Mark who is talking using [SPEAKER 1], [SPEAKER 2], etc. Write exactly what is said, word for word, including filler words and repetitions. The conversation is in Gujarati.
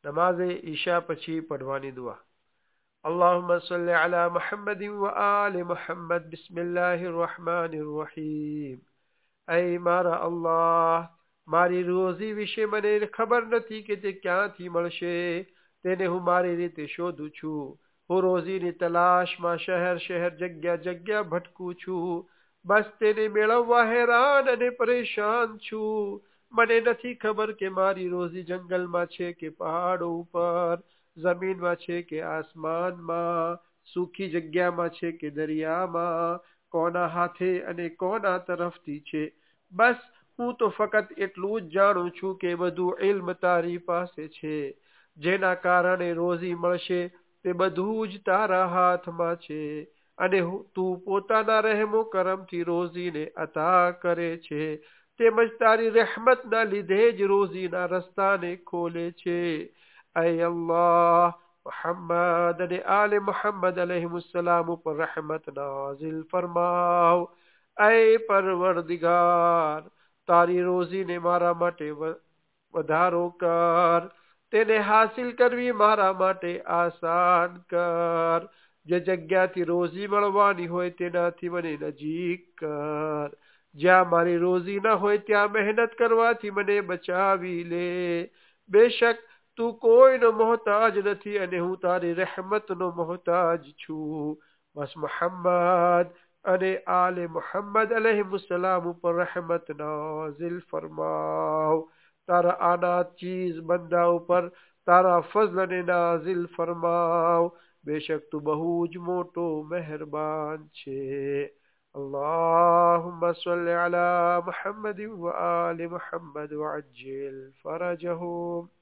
[SPEAKER 1] નમાઝે ઈશા પછી પડવાની દુઆ. اللهم صل على محمد وآل محمد بسم الله الرحمن الرحيم. اے મારા અલ્લાહ, મારી રોઝી વિશે મને ખબર નથી કે તે ક્યાંથી મળશે, તેને હું મારી રીતે શોધું છું. હું રોઝીની તલાશમાં શહેર શહેર જગ્યા જગ્યા ભટકું છું. બસ તેને મેળવવા હેરાન અને પરેશાન છું. મને નથી ખબર કે મારી રોઝી જંગલમાં છે કે પહાડો ઉપર, જમીનમાં છે કે આસમાનમાં, સૂકી જગ્યામાં છે કે દરિયામાં, કોના હાથે અને કોના તરફથી છે. બસ હું તો ફક્ત એટલું જ જાણું છું કે બધું ઇલ્મ તારી પાસે છે. જેના કારણે રોઝી મળશે તે બધું જ તારા હાથમાં છે, અને તું પોતાના રહેમો કરમથી રોઝીને અતા કરે છે, તેમજ તારી રહેમતના લીધે જ રોઝીના રસ્તાને ખોલે છે. اے اللہ، محمد અને આલે મુહમ્મદ અલૈહિસ્સલામ ઉપર રહેમત નાઝિલ ફરમાવ. اے પરવરદિગાર، તારી રોઝીને મારા માટે વધારો કર، તેને હાસિલ કરવી મારા માટે આસાન કર. જે જગ્યાથી રોઝી મળવાની હોય તેનાથી મને નજીક કર. જ્યાં મારી રોઝી ન હોય ત્યાં મહેનત કરવાથી મને બચાવી લે. બેશક તું કોઈનો મોહતાજ નથી અને હું તારી રહેમતનો મોહતાજ છું. બસ મુહમ્મદ અને આલે મુહમ્મદ અલૈહિસ્સલામ ઉપર રહેમત નાઝિલ ફરમાવ. તારા અનાથ ચીઝ બંદા ઉપર તારા ફઝલને નાઝિલ ફરમાવ. બેશક તું બહુ જ મોટો મહેરબાન છે. اللهم صل على محمد وآل محمد وعجل فرجهم.